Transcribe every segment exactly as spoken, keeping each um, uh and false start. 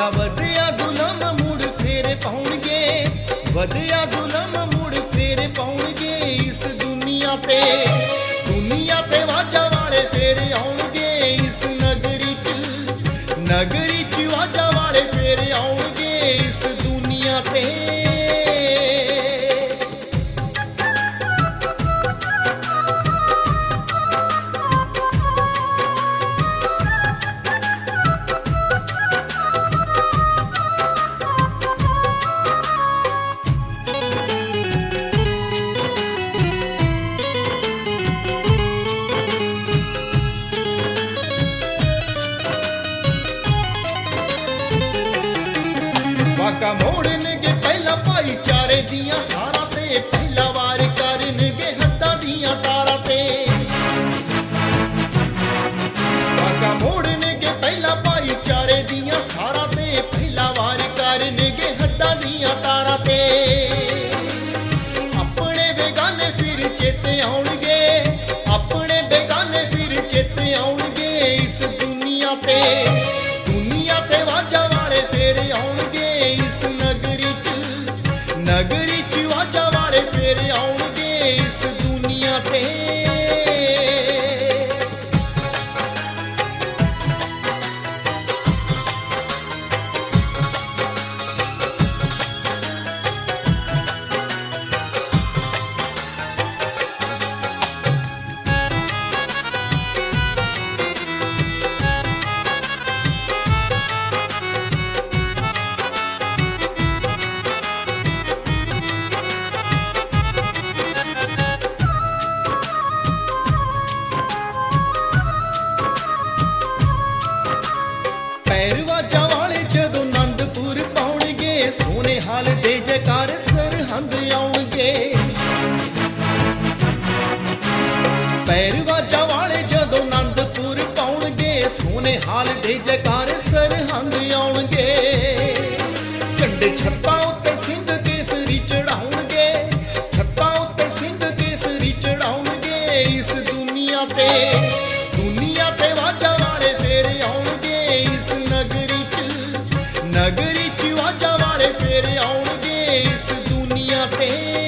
भला वधिया जुलम मुड़ फेरे पाउणगे, वधिया जुलम मुड़ फेरे पाउणगे इस दुनिया ते। दुनिया ते वाजा वाले फेरे आउणगे इस नगरी च, नगरी च वाजा वाले फेरे आउणगे इस दुनिया ते। वाका मोड़नगे पहला भाईचारे दियां सारा ते, पहला वार करनगे हद्दां दियां तारा ते। वाका मोड़नगे पहला भाईचारे दियां सारा ते, पहला वार करनगे हद्दां दियां तारा ते। अपने बेगाने फिर चेते आउणगे, अपने बेगाने फिर चेते आउणगे इस दुनिया ते। दुनिया ते वाजा वाले फेरे आउणगे इस नगरी च, नगरी च वाजा वाले फेरे आउणगे इस दुनिया ते। पैरवाजा वाले जदों आनंदपुर पाउणगे, सोने हाल दे जयकार सरहंद आउणगे। पैरवाजा वाले जदों आनंदपुर पाउणगे, सोने हाल दे जयकार सरहंद आउणगे। झंडे छत्तां उत्ते सिंध केसरी चढ़ाउणगे, छत्तां उत्ते सिंध केसरी चढ़ाउणगे इस दुनिया ते। दुनिया ते वाजा वाले फेरे आउणगे इस नगरी च, नगरी च वाजा वाले फेरे आउणगे इस दुनिया ते।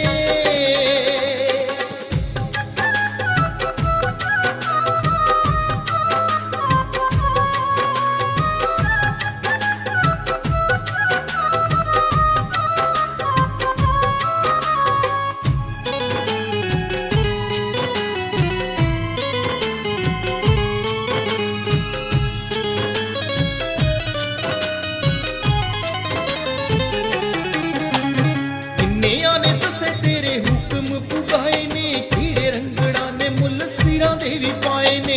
किन्नियां ने दसे तेरे हुक्म पुगाए ने, कीड़े रंगड़ा ने मुल सिरां दे भी पाए ने।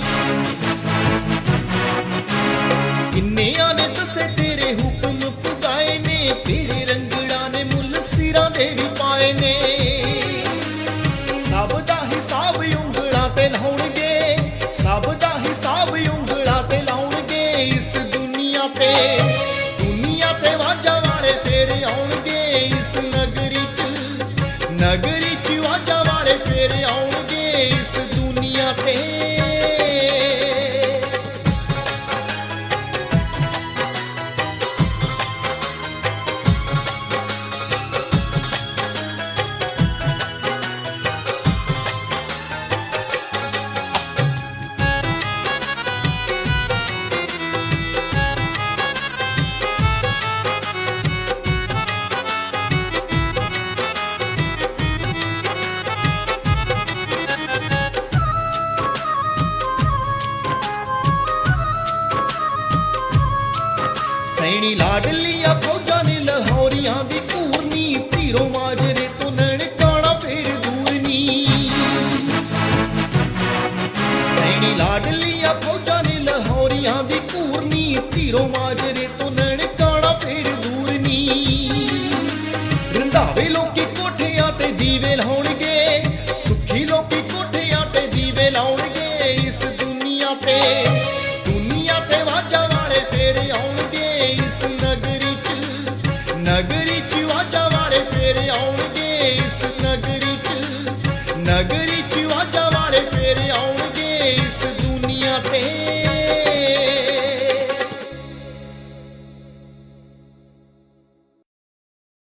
किन्नियां ने दसे तेरे हुक्म पुगाए ने, कीड़े रंगड़ा ने मुल सिरां दे भी पाए ने। सब दा हिसाब उंगलां ते लाउणगे, सब दा हिसाब उंगलां ते लाउणगे इस दुनिया ते। दुनिया ते वाजा वाले फेरे आउणगे इस नगरी च, नगरी च वाजा वाले फेरे आउणगे इस दुनिया ते। सैनी लाडलिया फौजा ने लाहौरियां दी घूरनी, धीरो माजरे तो ननकाना फिर दूरनी। सैनी लाडलिया फौजा ने लाहौरियां दी घूरनी, धीरो माजरे तो ननकाना फिर दूरनी। रंधावे लोकी कोठियां ते दीवे लाउणगे, सुखी लोकी कोठियां ते दीवे लाउणगे इस दुनिया ते। दुनिया ते वाजा वाले फेरे आउणगे इस नगरी च, नगरी च वाजा वाले फेरे आउणगे इस नगरी च, नगरी